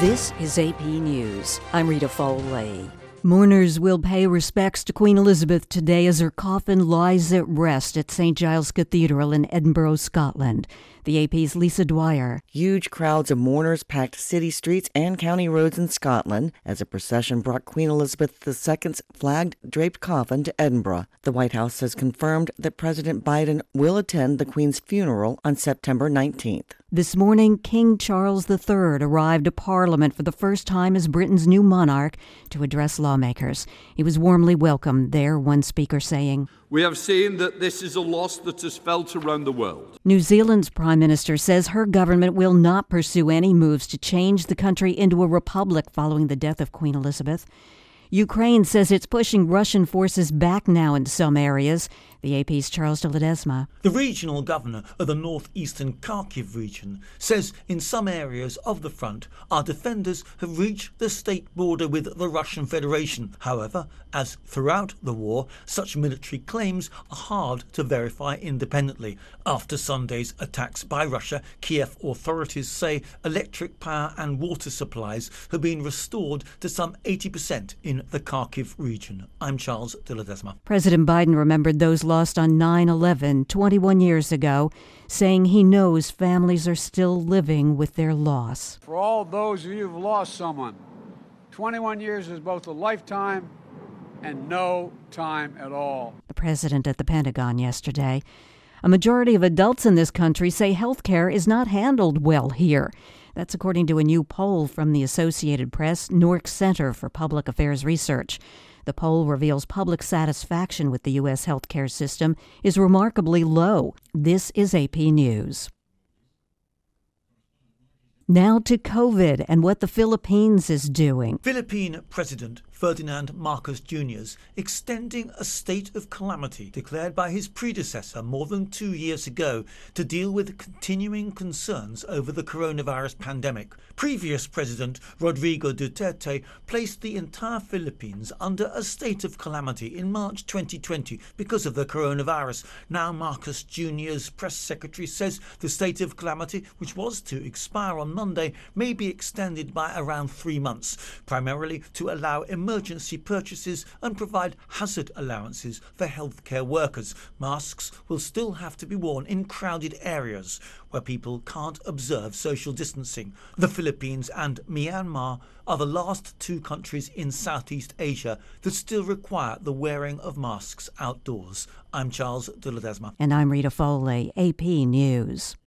This is AP News. I'm Rita Foley. Mourners will pay respects to Queen Elizabeth today as her coffin lies at rest at St. Giles Cathedral in Edinburgh, Scotland. The AP's Lisa Dwyer. Huge crowds of mourners packed city streets and county roads in Scotland as a procession brought Queen Elizabeth II's flag-draped coffin to Edinburgh. The White House has confirmed that President Biden will attend the Queen's funeral on September 19th. This morning, King Charles III arrived at Parliament for the first time as Britain's new monarch to address lawmakers. He was warmly welcomed there, one speaker saying, "We have seen that this is a loss that is felt around the world." New Zealand's Prime Minister says her government will not pursue any moves to change the country into a republic following the death of Queen Elizabeth. Ukraine says it's pushing Russian forces back now in some areas. The AP's Charles de Ledesma. The regional governor of the northeastern Kharkiv region says in some areas of the front, our defenders have reached the state border with the Russian Federation. However, as throughout the war, such military claims are hard to verify independently. After Sunday's attacks by Russia, Kiev authorities say electric power and water supplies have been restored to some 80% in the Kharkiv region. I'm Charles de Ledesma. President Biden remembered those lost on 9/11 21 years ago, saying he knows families are still living with their loss. For all those of you who've lost someone, 21 years is both a lifetime and no time at all. The president at the Pentagon yesterday. A majority of adults in this country say health care is not handled well here. That's according to a new poll from the Associated Press Newark Center for Public Affairs Research. The poll reveals public satisfaction with the U.S. healthcare system is remarkably low. This is AP News. Now to COVID and what the Philippines is doing. Philippine President Ferdinand Marcos Jr.'s extending a state of calamity declared by his predecessor more than 2 years ago to deal with continuing concerns over the coronavirus pandemic. Previous President Rodrigo Duterte placed the entire Philippines under a state of calamity in March 2020 because of the coronavirus. Now Marcos Jr.'s press secretary says the state of calamity, which was to expire on Monday, may be extended by around 3 months, primarily to allow emergency purchases and provide hazard allowances for healthcare workers. Masks will still have to be worn in crowded areas where people can't observe social distancing. The Philippines and Myanmar are the last two countries in Southeast Asia that still require the wearing of masks outdoors. I'm Charles de Ledesma. And I'm Rita Foley, AP News.